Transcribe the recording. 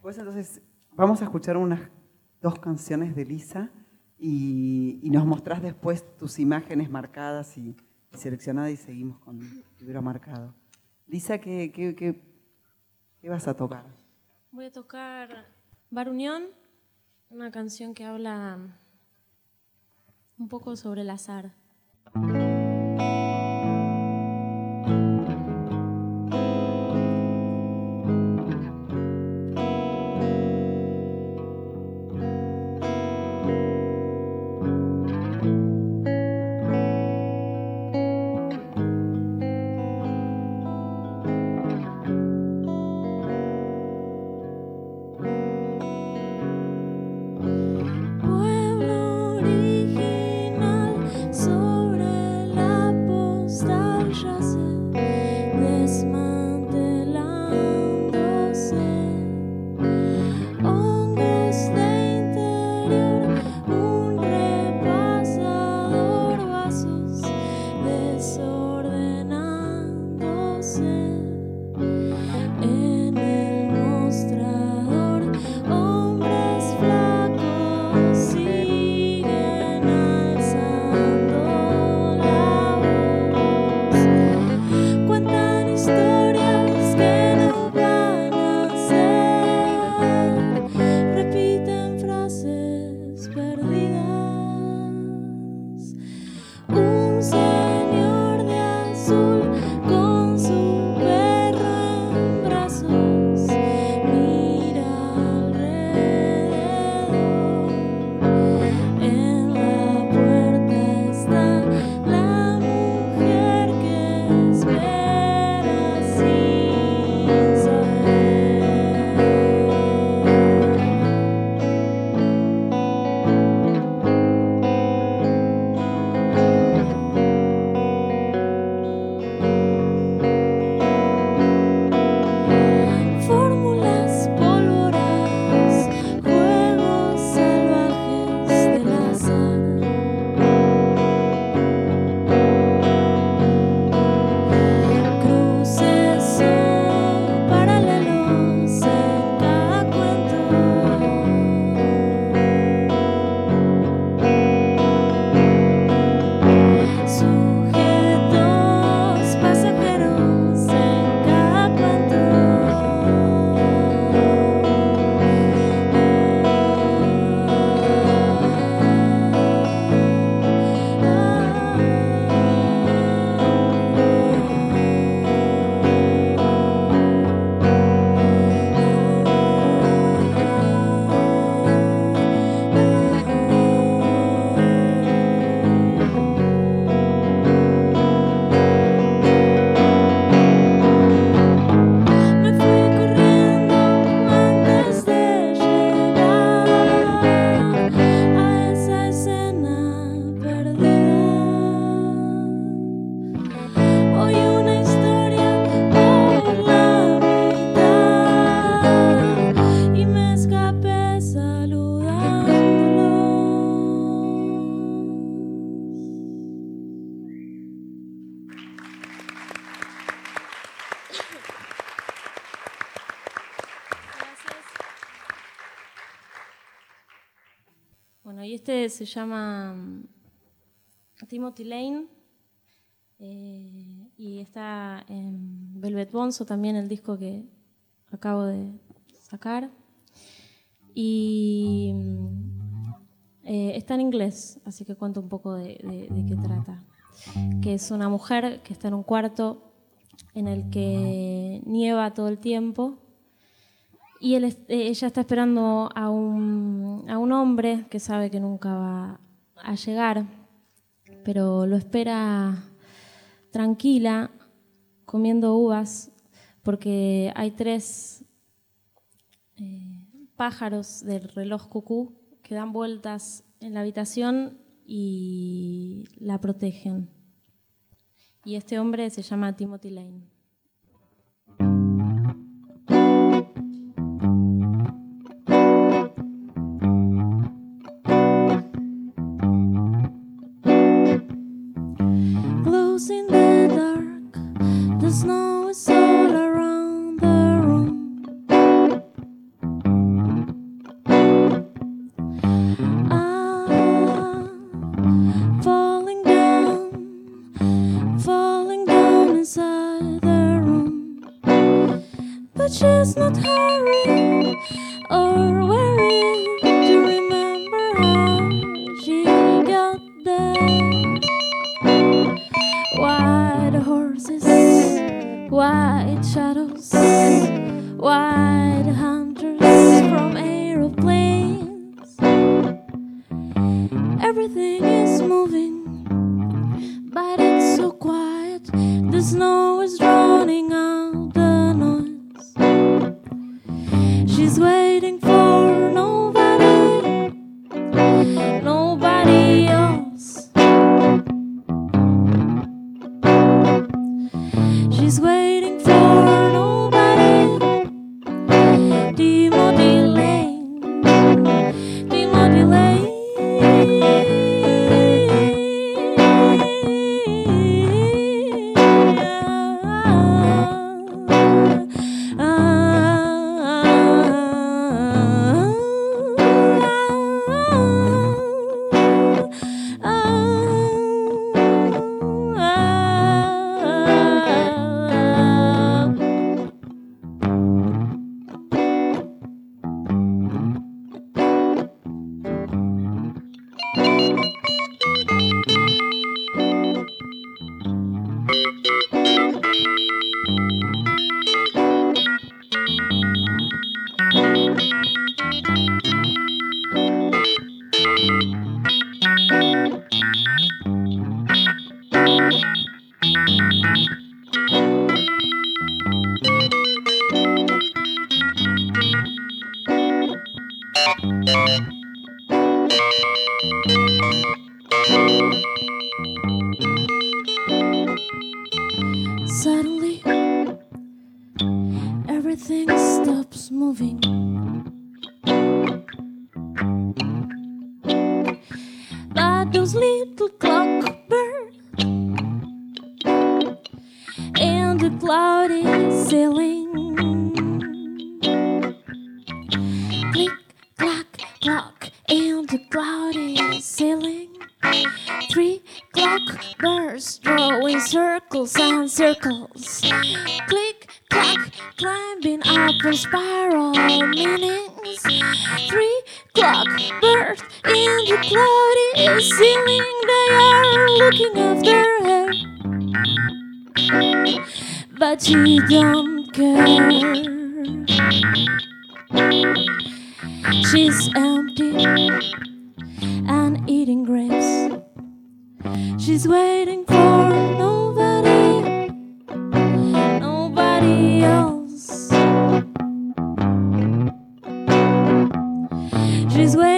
Pues entonces vamos a escuchar unas 2 canciones de Lisa y nos mostrás después tus imágenes marcadas y seleccionadas y seguimos con el libro marcado. Lisa, ¿qué vas a tocar? Voy a tocar Bar Unión, una canción que habla un poco sobre el azar. Bueno, y este se llama Timothy Lane y está en Velvet Bonzo, también el disco que acabo de sacar. Y está en inglés, así que cuento un poco de qué trata. Que es una mujer que está en un cuarto en el que nieva todo el tiempo. Y ella está esperando a un hombre que sabe que nunca va a llegar, pero lo espera tranquila, comiendo uvas, porque hay 3 pájaros del reloj cucú que dan vueltas en la habitación y la protegen. Y este hombre se llama Timothy Lane. In the dark, the snow is all around the room. does not hurry or worry to remember how she got there. White horses, white shadows, white hunters from aeroplanes. Everything is moving, but it's so quiet. The snow is drowning out the noise. She's waiting for nobody, nobody else. She's waiting for nobody. Timothy Lane, Timothy Lane. Suddenly, everything stops moving. But those little clockbirds in the cloudy ceiling, click, clack, clock in the cloudy ceiling. 3 clockbirds drawing circles and circles. Click, clack, climbing up in spiral meanings. 3 clockbirds in the cloudy ceiling. They are looking after her, but she don't care. She's empty and eating grapes. She's waiting for nobody, nobody else. She's waiting.